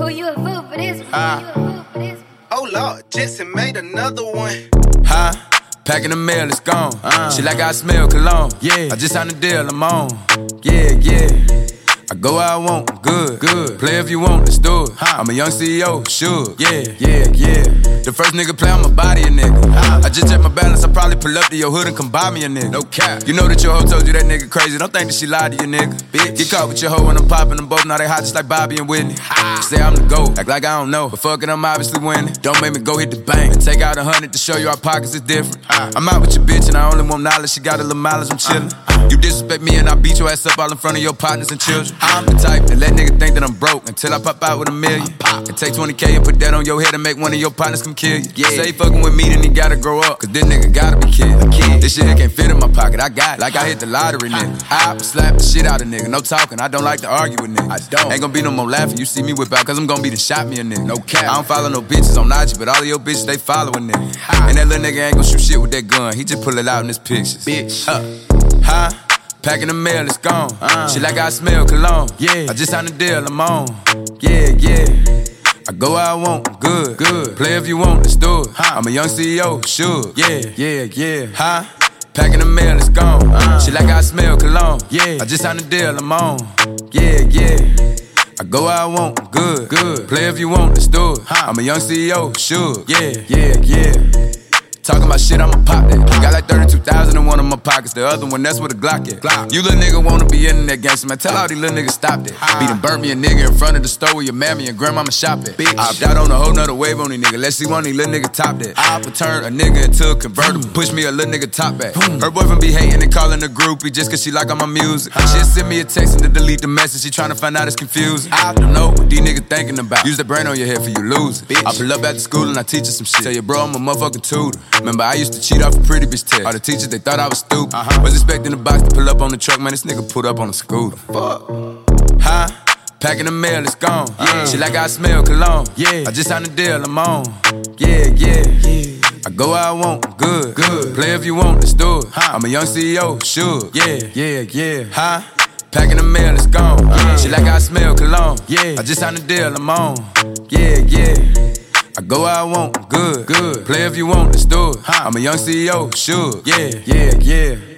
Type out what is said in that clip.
fool, you a fool for this. You a fool for this. Oh Lord, Jetson made another one. Huh? Packing the mail, it's gone. She like I smell cologne. Yeah, I just signed the deal, I'm on. Yeah, yeah. I go where I want, I'm good, good. Play if you want, let's do it. I'm a young CEO, sure. Yeah, yeah, yeah. The first nigga play on my body, a nigga. I just check my balance, I probably pull up to your hood and come buy me a nigga. No cap. You know that your hoe told you that nigga crazy. Don't think that she lied to you, nigga. Bitch. Get caught with your hoe when I'm popping them both. Now they hot just like Bobby and Whitney. Say I'm the GOAT, act like I don't know. But fuck it, I'm obviously winning. Don't make me go hit the bank and take out 100 to show you our pockets is different. I'm out with your bitch and I only want knowledge. She got a little mileage, I'm chillin'. You disrespect me and I beat your ass up all in front of your partners and children. I'm the type that let nigga think that I'm broke until I pop out with $1 million. And take 20K and put that on your head and make one of your partners come kill you. Yeah. Say fucking with me, then he gotta grow up, cause this nigga gotta be killed. This shit here can't fit in my pocket, I got it. Like I hit the lottery, nigga. I slap the shit out of nigga, no talking, I don't like to argue with nigga. I don't. Ain't gonna be no more laughing, you see me whip out, cause I'm gonna be the shot me a nigga. No cap. I don't follow no bitches on IG, but all of your bitches, they following nigga. And that little nigga ain't gon' shoot shit with that gun, he just pull it out in his pictures. Bitch. Huh? Packing the mail, it's gone. She like I smell cologne. Yeah, I just signed the deal, I'm on. Yeah, yeah. I go where I want, I'm good, good. Play if you want, let's do it. I'm a young CEO, sure. Yeah, yeah, yeah. Huh? Packing the mail, it's gone. She like I smell cologne. Yeah, I just signed the deal, I'm on. Yeah, yeah. I go where I want, I'm good, good. Play if you want, let's do it. I'm a young CEO, sure. Yeah, yeah, yeah. Talking about shit, I'ma pop that. Got like 32,000 in one of my pockets. The other one, that's where the Glock at. You little nigga wanna be in that gangster, man. Tell all these little niggas stop that. Beat burnt me a nigga in front of the store where your mammy and grandmama shop at. I opt out on a whole nother wave on these niggas. Let's see one of these little niggas top that. I turn a nigga into a convertible. Push me a little nigga top back. Her boyfriend be hating and calling a groupie just cause she like all my music. She'll send me a text and to delete the message. She tryna find out it's confusing. I don't know what these niggas thinking about. Use that brain on your head for you lose it. I pull up after school and I teach her some shit. Tell your bro I'm a motherfucking tutor. Remember I used to cheat off a pretty bitch test. All the teachers, they thought I was stupid. Was expecting the box to pull up on the truck, man, this nigga pulled up on a scooter. Fuck. Huh? Packing the mail, it's gone. She like I smell cologne. Yeah, I just signed the deal, I'm on. Yeah, yeah. I go where I want, I'm good, good. Play if you want, let's do it. I'm a young CEO, sure. Yeah, yeah, yeah. Huh? Packing the mail, it's gone. She like I smell cologne. Yeah, I just signed the deal, I'm on. Yeah, yeah. I go where I want, I'm good, good. Play if you want, let's do it. I'm a young CEO, sure. Yeah, yeah, yeah.